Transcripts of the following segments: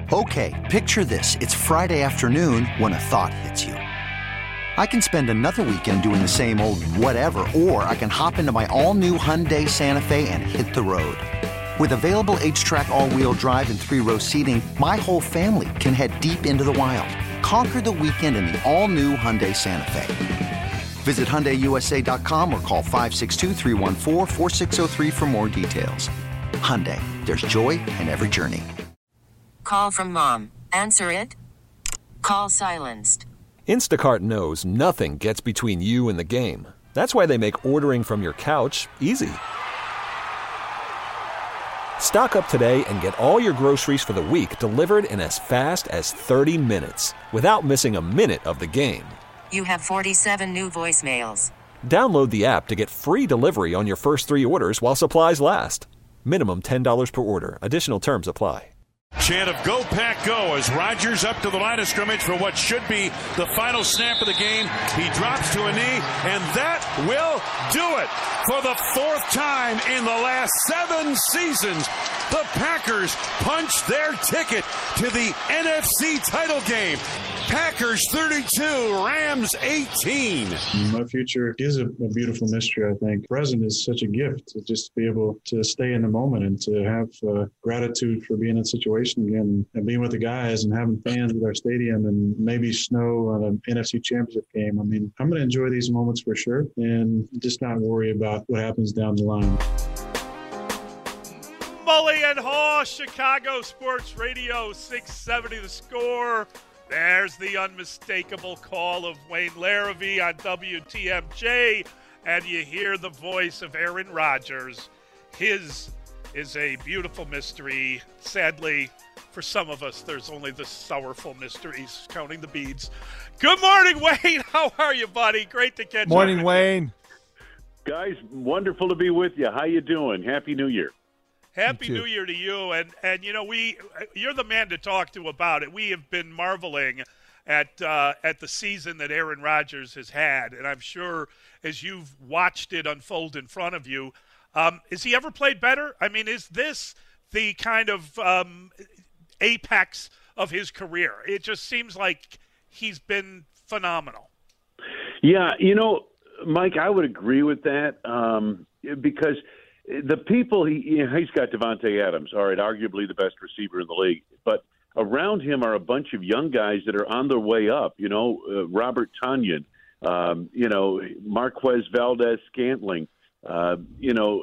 Okay, picture this. It's Friday afternoon when a thought hits you. I can spend another weekend doing the same old whatever, or I can hop into my all-new Hyundai Santa Fe and hit the road. With available H-Track all-wheel drive and 3-row seating, my whole family can head deep into the wild. Conquer the weekend in the all-new Hyundai Santa Fe. Visit HyundaiUSA.com or call 562-314-4603 for more details. Hyundai, there's joy in every journey. Call from mom. Answer it. Call silenced. Instacart knows nothing gets between you and the game. That's why they make ordering from your couch easy. Stock up today and get all your groceries for the week delivered in as fast as 30 minutes without missing a minute of the game. You have 47 new voicemails. Download the app to get free delivery on your first 3 orders while supplies last. Minimum $10 per order. Additional terms apply. Chant of Go Pack Go as Rodgers up to the line of scrimmage for what should be the final snap of the game. He drops to a knee, and that will do it. For the 4th time in the last 7 seasons, the Packers punch their ticket to the NFC title game. Packers 32, Rams 18. My future is a beautiful mystery, I think. Present is such a gift to just be able to stay in the moment and to have gratitude for being in a situation again and being with the guys and having fans at our stadium and maybe snow on an NFC championship game. I mean, I'm going to enjoy these moments for sure and just not worry about what happens down the line. Mully and Haw, Chicago Sports Radio 670 The Score. There's the unmistakable call of Wayne Larrivee on WTMJ, and you hear the voice of Aaron Rodgers. His is a beautiful mystery. Sadly, for some of us, there's only the sorrowful mysteries, counting the beads. Good morning, Wayne. How are you, buddy? Great to catch you. Morning, Wayne. Guys, wonderful to be with you. How you doing? Happy New Year. Happy New Year to you, and you know you're the man to talk to about it. We have been marveling at the season that Aaron Rodgers has had, and I'm sure as you've watched it unfold in front of you, has he ever played better? I mean, is this the kind of apex of his career? It just seems like he's been phenomenal. Yeah, you know, Mike, I would agree with that because the people he's got Devontae Adams, all right, arguably the best receiver in the league, but around him are a bunch of young guys that are on their way up. You know, Robert Tonyan, you know, Marquez Valdez-Scantling, you know,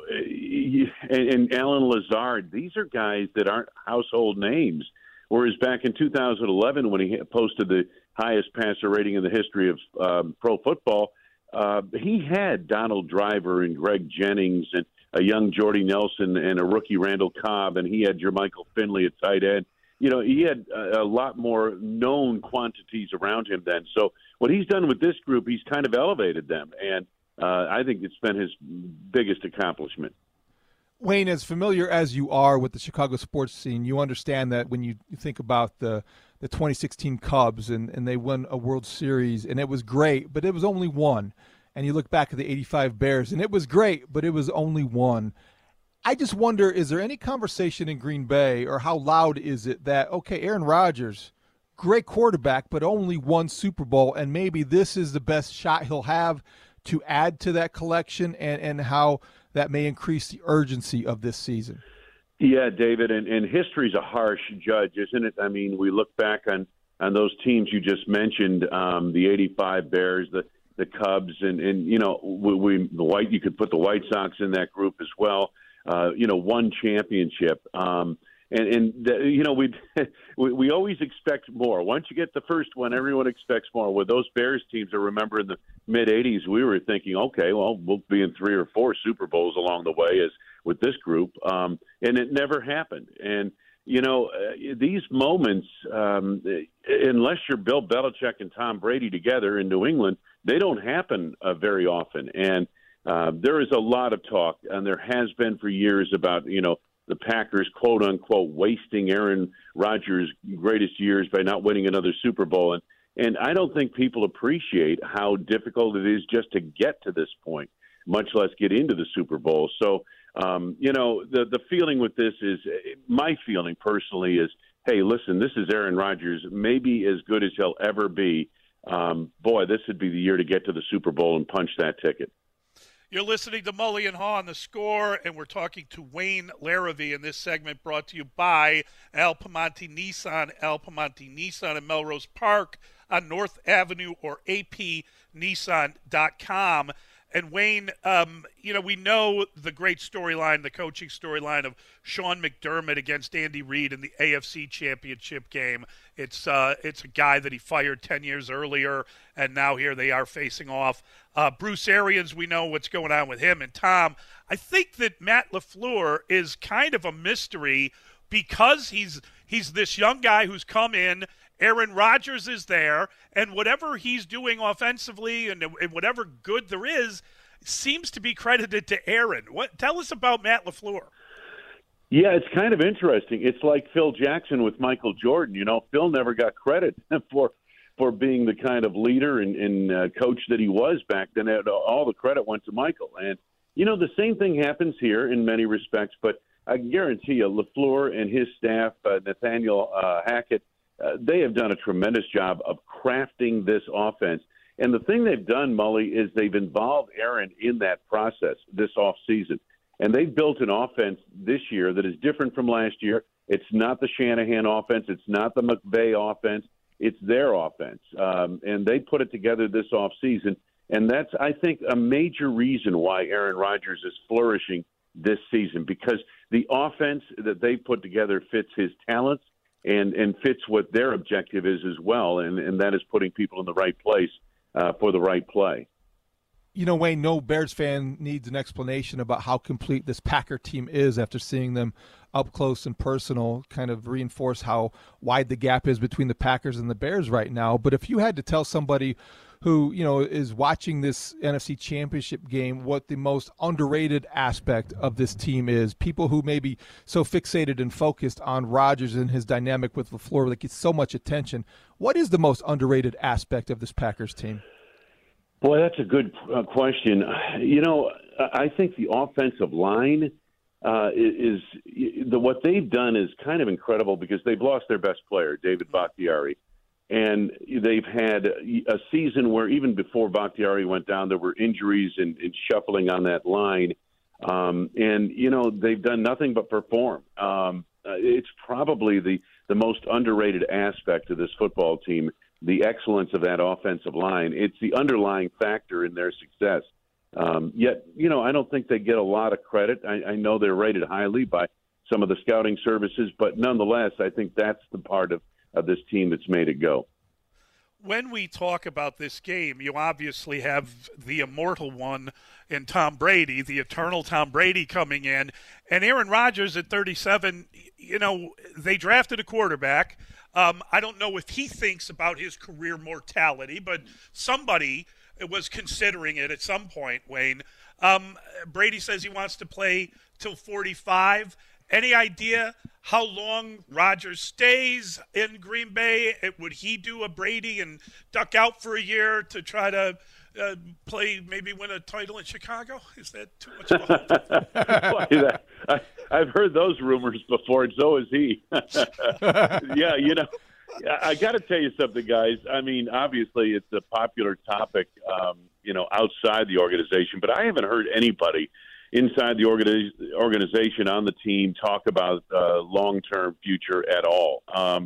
and Alan Lazard. These are guys that aren't household names. Whereas back in 2011, when he posted the highest passer rating in the history of pro football, he had Donald Driver and Greg Jennings and a young Jordy Nelson and a rookie Randall Cobb, and he had Jermichael Finley at tight end. You know, he had a lot more known quantities around him then. So what he's done with this group, he's kind of elevated them, and I think it's been his biggest accomplishment. Wayne, as familiar as you are with the Chicago sports scene, you understand that when you think about the 2016 Cubs and they won a World Series, and it was great, but it was only one. And you look back at the 85 Bears, and it was great, but it was only one. I just wonder, is there any conversation in Green Bay, or how loud is it that, okay, Aaron Rodgers, great quarterback, but only one Super Bowl, and maybe this is the best shot he'll have to add to that collection, and how that may increase the urgency of this season? Yeah, David, and history's a harsh judge, isn't it? I mean, we look back on those teams you just mentioned, the 85 Bears, the Cubs, and you know, you could put the White Sox in that group as well. You know, one championship, and you know, we always expect more. Once you get the first one, everyone expects more. With those Bears teams, I remember in the mid '80s, we were thinking, okay, well, we'll be in 3 or 4 Super Bowls along the way, as with this group, and it never happened. And you know, these moments, unless you're Bill Belichick and Tom Brady together in New England, they don't happen very often. And there is a lot of talk, and there has been for years, about, you know, the Packers, quote unquote, wasting Aaron Rodgers' greatest years by not winning another Super Bowl. And I don't think people appreciate how difficult it is just to get to this point, much less get into the Super Bowl. So, you know, the feeling with this is, my feeling personally is, hey, listen, this is Aaron Rodgers, maybe as good as he'll ever be. Boy, this would be the year to get to the Super Bowl and punch that ticket. You're listening to Mully and Haw on The Score, and we're talking to Wayne Larrivee in this segment brought to you by Al Piemonte Nissan. Al Piemonte Nissan in Melrose Park on North Avenue or apnissan.com. And Wayne, we know the great storyline, the coaching storyline of Sean McDermott against Andy Reid in the AFC Championship game. It's a guy that he fired 10 years earlier, and now here they are facing off. Bruce Arians, we know what's going on with him. And Tom, I think that Matt LaFleur is kind of a mystery because he's this young guy who's come in. Aaron Rodgers is there, and whatever he's doing offensively and whatever good there is seems to be credited to Aaron. Tell us about Matt LaFleur. Yeah, it's kind of interesting. It's like Phil Jackson with Michael Jordan. Phil never got credit for being the kind of leader and coach that he was back then. All the credit went to Michael. And, the same thing happens here in many respects, but I can guarantee you LaFleur and his staff, Nathaniel Hackett, they have done a tremendous job of crafting this offense. And the thing they've done, Mully, is they've involved Aaron in that process this offseason. And they've built an offense this year that is different from last year. It's not the Shanahan offense. It's not the McVay offense. It's their offense. And they put it together this offseason. And that's, I think, a major reason why Aaron Rodgers is flourishing this season, because the offense that they put together fits his talents and fits what their objective is as well, and that is putting people in the right place for the right play. Wayne, no Bears fan needs an explanation about how complete this Packer team is after seeing them up close and personal, kind of reinforce how wide the gap is between the Packers and the Bears right now. But if you had to tell somebody who, is watching this NFC Championship game what the most underrated aspect of this team is, people who may be so fixated and focused on Rodgers and his dynamic with LaFleur that gets so much attention, what is the most underrated aspect of this Packers team? Boy, that's a good question. I think the offensive line is what they've done is kind of incredible because they've lost their best player, David Bakhtiari. And they've had a season where even before Bakhtiari went down, there were injuries and shuffling on that line. They've done nothing but perform. It's probably the most underrated aspect of this football team, the excellence of that offensive line. It's the underlying factor in their success. Yet, I don't think they get a lot of credit. I know they're rated highly by some of the scouting services, but nonetheless, I think that's the part of this team that's made it go. When we talk about this game, you obviously have the immortal one in Tom Brady, the eternal Tom Brady coming in, and Aaron Rodgers at 37. They drafted a quarterback. I don't know if he thinks about his career mortality, but somebody was considering it at some point, Wayne. Brady says he wants to play till 45. Any idea how long Rodgers stays in Green Bay? Would he do a Brady and duck out for a year to try to play, maybe win a title in Chicago? Is that too much fun? I've heard those rumors before, and so has he. Yeah, I got to tell you something, guys. I mean, obviously it's a popular topic, outside the organization, but I haven't heard anybody inside the organization on the team talk about long-term future at all.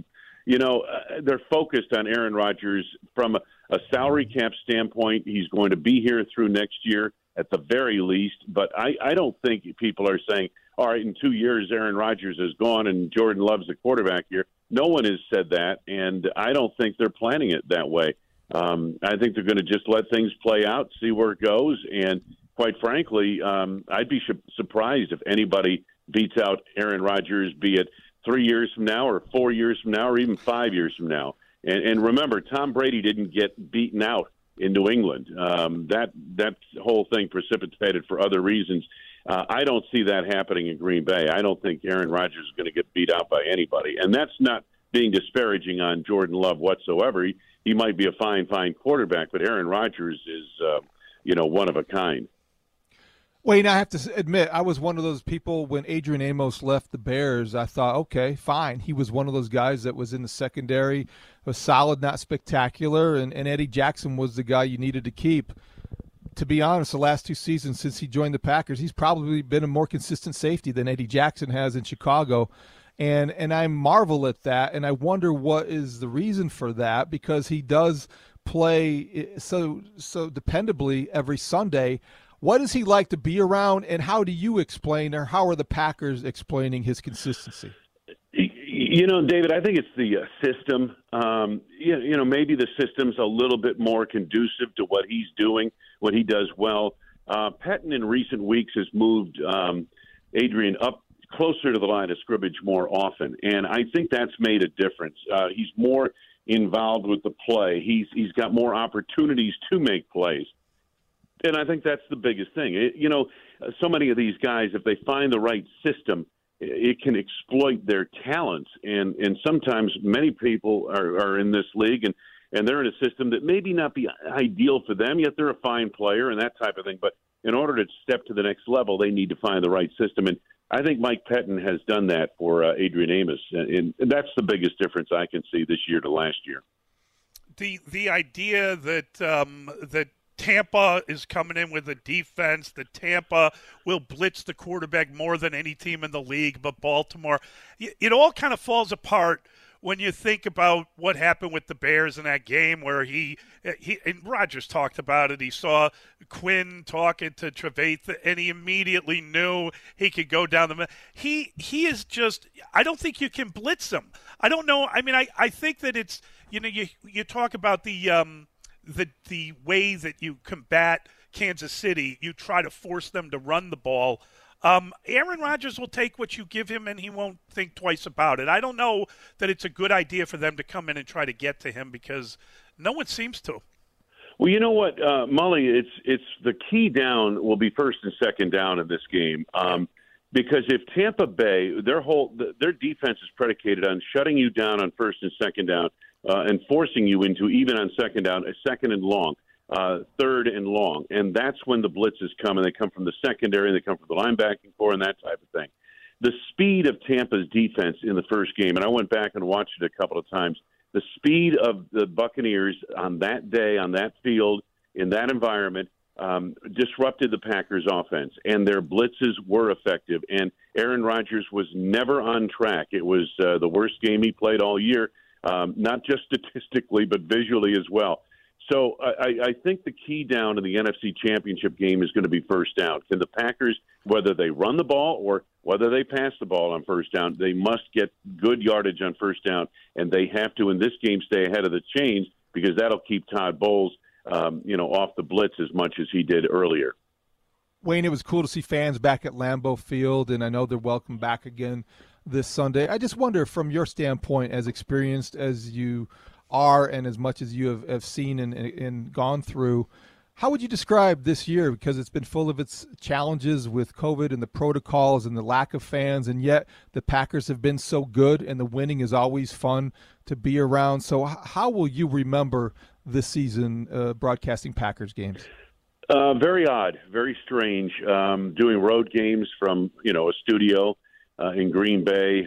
They're focused on Aaron Rodgers from a salary cap standpoint. He's going to be here through next year at the very least, but I don't think people are saying, all right, in 2 years, Aaron Rodgers is gone and Jordan Love's the quarterback here. No one has said that, and I don't think they're planning it that way. I think they're going to just let things play out, see where it goes, and quite frankly, I'd be surprised if anybody beats out Aaron Rodgers, be it 3 years from now or 4 years from now or even 5 years from now. And remember, Tom Brady didn't get beaten out in New England. That whole thing precipitated for other reasons. I don't see that happening in Green Bay. I don't think Aaron Rodgers is going to get beat out by anybody. And that's not being disparaging on Jordan Love whatsoever. He might be a fine quarterback, but Aaron Rodgers is, one of a kind. Wayne, I have to admit, I was one of those people when Adrian Amos left the Bears. I thought, okay, fine. He was one of those guys that was in the secondary, was solid, not spectacular, and Eddie Jackson was the guy you needed to keep. To be honest, the last 2 seasons since he joined the Packers, he's probably been a more consistent safety than Eddie Jackson has in Chicago. And I marvel at that, and I wonder what is the reason for that, because he does play so dependably every Sunday. What is he like to be around, and how do you explain, or how are the Packers explaining his consistency? You know, David, I think it's the system. Maybe the system's a little bit more conducive to what he's doing, what he does well. Pettine in recent weeks has moved Adrian up closer to the line of scrimmage more often, and I think that's made a difference. He's more involved with the play. He's got more opportunities to make plays. And I think that's the biggest thing. So many of these guys, if they find the right system, it can exploit their talents. And sometimes many people are in this league, and they're in a system that maybe not be ideal for them, yet they're a fine player and that type of thing. But in order to step to the next level, they need to find the right system. And I think Mike Pettine has done that for Adrian Amos. And that's the biggest difference I can see this year to last year. The idea that Tampa is coming in with a defense, that Tampa will blitz the quarterback more than any team in the league, but Baltimore, it all kind of falls apart when you think about what happened with the Bears in that game where he and Rodgers talked about it. He saw Quinn talking to Trevathan, and he immediately knew he could go down the middle. He is just – I don't think you can blitz him. I don't know. I mean, I think that it's – you talk about the way that you combat Kansas City, you try to force them to run the ball. Aaron Rodgers will take what you give him, and he won't think twice about it. I don't know that it's a good idea for them to come in and try to get to him because no one seems to. Well, you know what, Mully, it's the key down will be first and second down in this game. Because if Tampa Bay, their defense is predicated on shutting you down on first and second down, and forcing you into, even on second down, a second and long, third and long. And that's when the blitzes come, and they come from the secondary, and they come from the linebacking core and that type of thing. The speed of Tampa's defense in the first game, and I went back and watched it a couple of times, the speed of the Buccaneers on that day, on that field, in that environment, disrupted the Packers' offense, and their blitzes were effective. And Aaron Rodgers was never on track. It was the worst game he played all year. Not just statistically, but visually as well. So I think the key down in the NFC Championship game is going to be first down. Can the Packers, whether they run the ball or whether they pass the ball on first down, they must get good yardage on first down, and they have to, in this game, stay ahead of the chains because that'll keep Todd Bowles, off the blitz as much as he did earlier. Wayne, it was cool to see fans back at Lambeau Field, and I know they're welcome back again this Sunday. I just wonder, from your standpoint, as experienced as you are and as much as you have seen and gone through, how would you describe this year? Because it's been full of its challenges with COVID and the protocols and the lack of fans, and yet the Packers have been so good, and the winning is always fun to be around. So how will you remember this season broadcasting Packers games? Very odd, very strange. Doing road games from, a studio in Green Bay.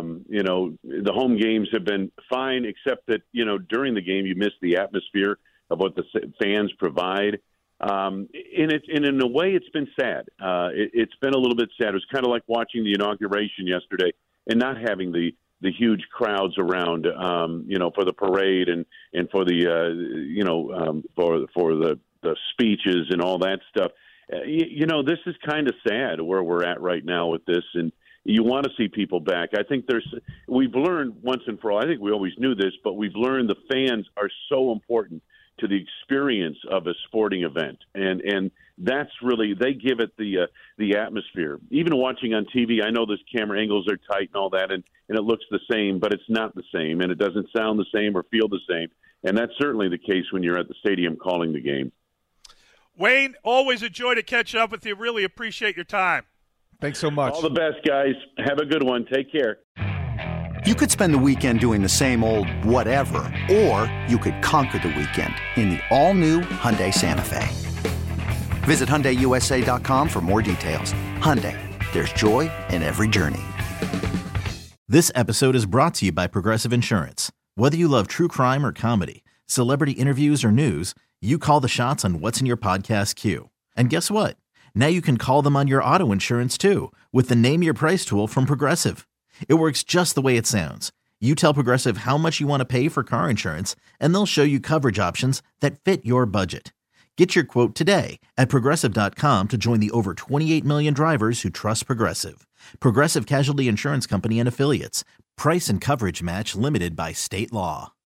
The home games have been fine, except that, during the game you miss the atmosphere of what the fans provide. And in a way, it's been sad. It's been a little bit sad. It was kind of like watching the inauguration yesterday and not having the huge crowds around, for the parade and for the, for the speeches and all that stuff. This is kind of sad where we're at right now with this, and you want to see people back. I think we've learned once and for all, I think we always knew this, but we've learned the fans are so important to the experience of a sporting event. And that's really, they give it the atmosphere. Even watching on TV, I know those camera angles are tight and all that, and it looks the same, but it's not the same, and it doesn't sound the same or feel the same. And that's certainly the case when you're at the stadium calling the game. Wayne, always a joy to catch up with you. Really appreciate your time. Thanks so much. All the best, guys. Have a good one. Take care. You could spend the weekend doing the same old whatever, or you could conquer the weekend in the all-new Hyundai Santa Fe. Visit HyundaiUSA.com for more details. Hyundai, there's joy in every journey. This episode is brought to you by Progressive Insurance. Whether you love true crime or comedy, celebrity interviews or news, you call the shots on what's in your podcast queue. And guess what? Now you can call them on your auto insurance too with the Name Your Price tool from Progressive. It works just the way it sounds. You tell Progressive how much you want to pay for car insurance, and they'll show you coverage options that fit your budget. Get your quote today at Progressive.com to join the over 28 million drivers who trust Progressive. Progressive Casualty Insurance Company and Affiliates. Price and coverage match limited by state law.